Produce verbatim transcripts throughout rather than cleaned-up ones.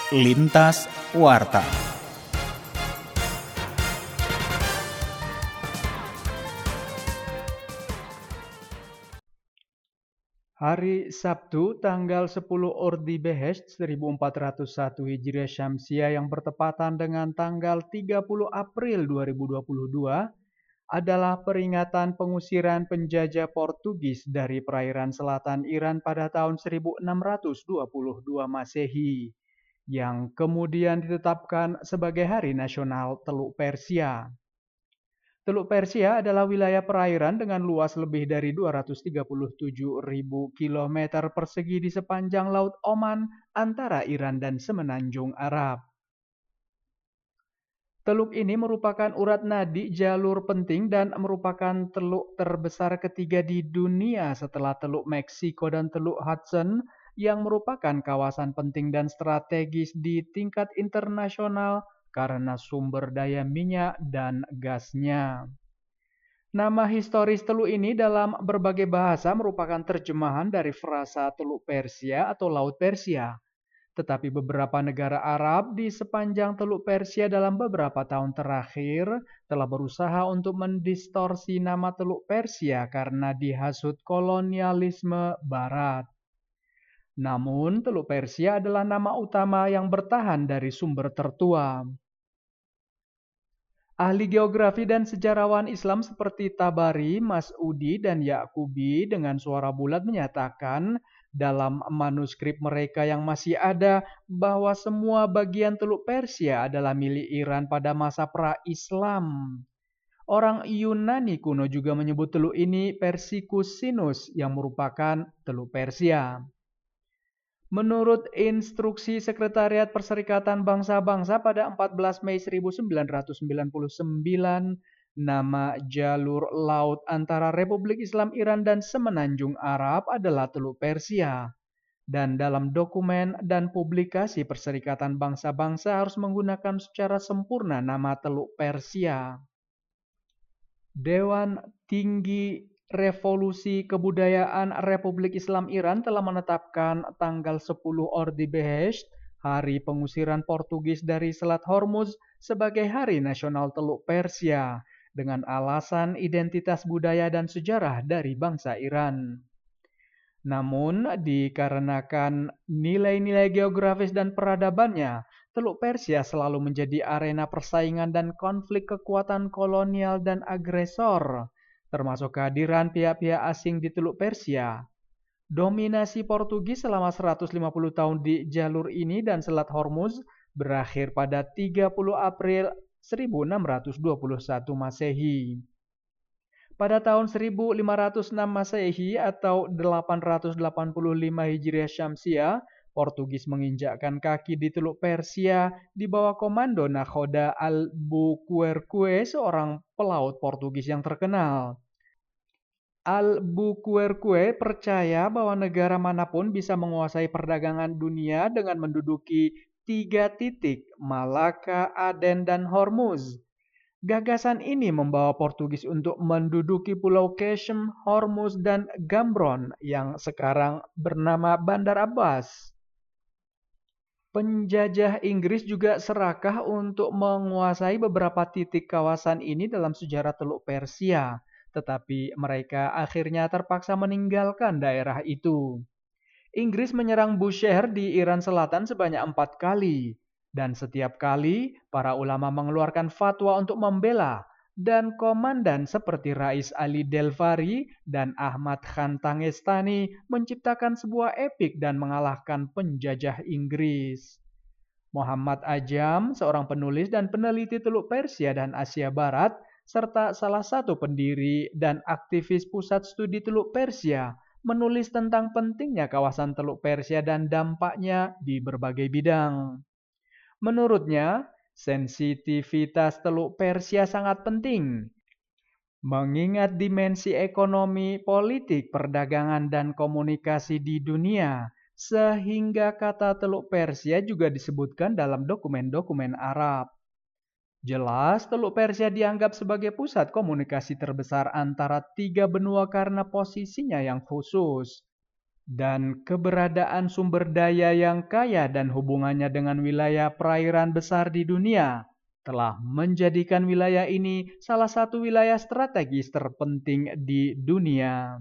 Lintas Warta. Hari Sabtu tanggal sepuluh Ordibehesht seribu empat ratus satu Hijriah Syamsiah yang bertepatan dengan tanggal tiga puluh April dua ribu dua puluh dua adalah peringatan pengusiran penjajah Portugis dari perairan selatan Iran pada tahun seribu enam ratus dua puluh dua Masehi, yang kemudian ditetapkan sebagai Hari Nasional Teluk Persia. Teluk Persia adalah wilayah perairan dengan luas lebih dari dua ratus tiga puluh tujuh ribu kilometer persegi di sepanjang Laut Oman antara Iran dan Semenanjung Arab. Teluk ini merupakan urat nadi jalur penting dan merupakan teluk terbesar ketiga di dunia setelah Teluk Meksiko dan Teluk Hudson, yang merupakan kawasan penting dan strategis di tingkat internasional karena sumber daya minyak dan gasnya. Nama historis teluk ini dalam berbagai bahasa merupakan terjemahan dari frasa Teluk Persia atau Laut Persia. Tetapi beberapa negara Arab di sepanjang Teluk Persia dalam beberapa tahun terakhir telah berusaha untuk mendistorsi nama Teluk Persia karena dihasut kolonialisme Barat. Namun, Teluk Persia adalah nama utama yang bertahan dari sumber tertua. Ahli geografi dan sejarawan Islam seperti Tabari, Mas'udi, dan Yaqubi dengan suara bulat menyatakan dalam manuskrip mereka yang masih ada bahwa semua bagian Teluk Persia adalah milik Iran pada masa pra-Islam. Orang Yunani kuno juga menyebut teluk ini Persicus Sinus yang merupakan Teluk Persia. Menurut instruksi Sekretariat Perserikatan Bangsa-Bangsa pada empat belas Mei seribu sembilan ratus sembilan puluh sembilan, nama jalur laut antara Republik Islam Iran dan Semenanjung Arab adalah Teluk Persia. Dan dalam dokumen dan publikasi Perserikatan Bangsa-Bangsa harus menggunakan secara sempurna nama Teluk Persia. Dewan Tinggi Revolusi Kebudayaan Republik Islam Iran telah menetapkan tanggal sepuluh Ordibehesht, hari pengusiran Portugis dari Selat Hormuz, sebagai Hari Nasional Teluk Persia, dengan alasan identitas budaya dan sejarah dari bangsa Iran. Namun, dikarenakan nilai-nilai geografis dan peradabannya, Teluk Persia selalu menjadi arena persaingan dan konflik kekuatan kolonial dan agresor, termasuk kehadiran pihak-pihak asing di Teluk Persia. Dominasi Portugis selama seratus lima puluh tahun di jalur ini dan Selat Hormuz berakhir pada tiga puluh April seribu enam ratus dua puluh satu Masehi. Pada tahun seribu lima ratus enam Masehi atau delapan ratus delapan puluh lima Hijriah Syamsiah, Portugis menginjakkan kaki di Teluk Persia di bawah komando Nakhoda Albuquerque, seorang pelaut Portugis yang terkenal. Albuquerque percaya bahwa negara manapun bisa menguasai perdagangan dunia dengan menduduki tiga titik, Malaka, Aden, dan Hormuz. Gagasan ini membawa Portugis untuk menduduki Pulau Qeshm, Hormuz, dan Gambron yang sekarang bernama Bandar Abbas. Penjajah Inggris juga serakah untuk menguasai beberapa titik kawasan ini dalam sejarah Teluk Persia, tetapi mereka akhirnya terpaksa meninggalkan daerah itu. Inggris menyerang Bushehr di Iran Selatan sebanyak empat kali, dan setiap kali para ulama mengeluarkan fatwa untuk membela, dan komandan seperti Rais Ali Delvari dan Ahmad Khan Tangestani menciptakan sebuah epik dan mengalahkan penjajah Inggris. Muhammad Ajam, seorang penulis dan peneliti Teluk Persia dan Asia Barat, serta salah satu pendiri dan aktivis Pusat Studi Teluk Persia, menulis tentang pentingnya kawasan Teluk Persia dan dampaknya di berbagai bidang. Menurutnya, sensitivitas Teluk Persia sangat penting, mengingat dimensi ekonomi, politik, perdagangan, dan komunikasi di dunia, sehingga kata Teluk Persia juga disebutkan dalam dokumen-dokumen Arab. Jelas, Teluk Persia dianggap sebagai pusat komunikasi terbesar antara tiga benua karena posisinya yang khusus. dan keberadaan sumber daya yang kaya dan hubungannya dengan wilayah perairan besar di dunia telah menjadikan wilayah ini salah satu wilayah strategis terpenting di dunia.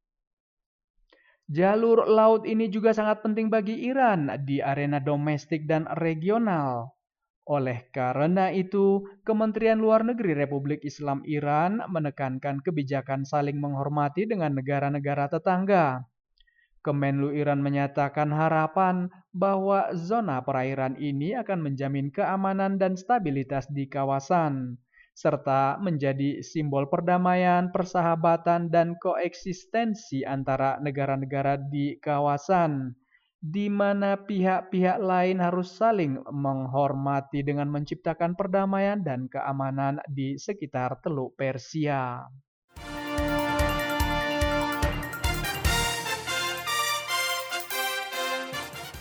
Jalur laut ini juga sangat penting bagi Iran di arena domestik dan regional. Oleh karena itu, Kementerian Luar Negeri Republik Islam Iran menekankan kebijakan saling menghormati dengan negara-negara tetangga. Kemenlu Iran menyatakan harapan bahwa zona perairan ini akan menjamin keamanan dan stabilitas di kawasan, serta menjadi simbol perdamaian, persahabatan, dan koeksistensi antara negara-negara di kawasan, di mana pihak-pihak lain harus saling menghormati dengan menciptakan perdamaian dan keamanan di sekitar Teluk Persia.